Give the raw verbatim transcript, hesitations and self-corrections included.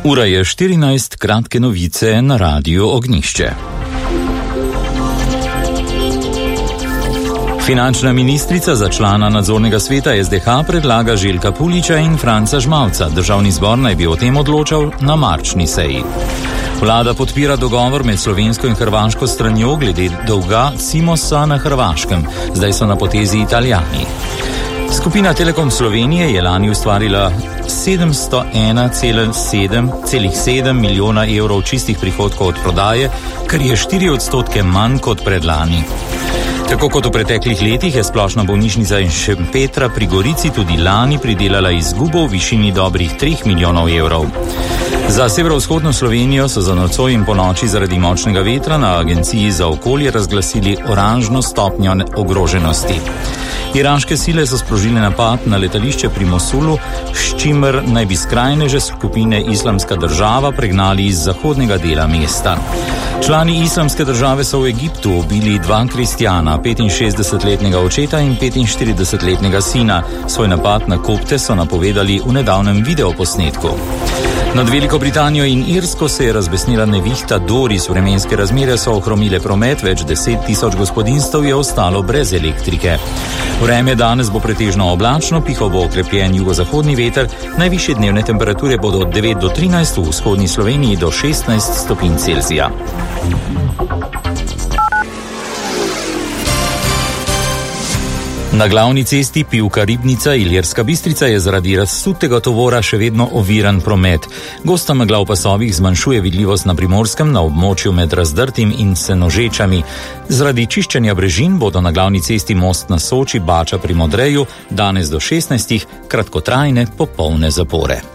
Ura je štirinajst, kratke novice na Radiu Ognjišče. Finančna ministrica za člana nadzornega sveta S D H predlaga Željka Puliča in Franca Žmavca. Državni zbor naj bi o tem odločal na marčni seji. Vlada podpira dogovor med slovensko in hrvaško stranjo glede dolga Cimosa na Hrvaškem. Zdaj so na potezi Italijani. Skupina Telekom Slovenije je lani ustvarila sedemsto ena celih sedem milijona evrov čistih prihodkov od prodaje, kar je štiri odstotke manj kot predlani. Tako kot v preteklih letih je splošna bolnišnica in Šempetra pri Gorici tudi lani pridelala izgubo v višini dobrih treh milijonov evrov. Za severovzhodno Slovenijo so za nocoj in ponoči zaradi močnega vetra na Agenciji za okolje razglasili oranžno stopnjo ogroženosti. Iraške sile so sprožile napad na letališče pri Mosulu, s čimer naj bi skrajneže skupine Islamska država pregnali iz zahodnega dela mesta. Člani Islamske države so v Egiptu ubili dva kristjana, petinšestdesetletnega očeta in petinštiridesetletnega sina. Svoj napad na kopte so napovedali v nedavnem videoposnetku. Nad Veliko Britanijo in Irsko se je razbesnila nevihta Doris. Vremenske razmere so ohromile promet, več deset tisoč gospodinjstev je ostalo brez elektrike. Vreme danes bo pretežno oblačno, pihal bo okrepljen jugozahodni veter, najvišje dnevne temperature bodo od devet do trinajst, v vzhodni Sloveniji do šestnajst stopinj Celzija. Na glavni cesti Pivka-Ribnica Ilirska Bistrica je zaradi razsutega tovora še vedno oviran promet. Gosta megla v pasovih zmanjšuje vidljivost na Primorskem na območju med Razdrtim in Senožečami. Zaradi čiščenja brežin bodo na glavni cesti Most na Soči Bača pri Modreju danes do šestnajstih kratkotrajne popolne zapore.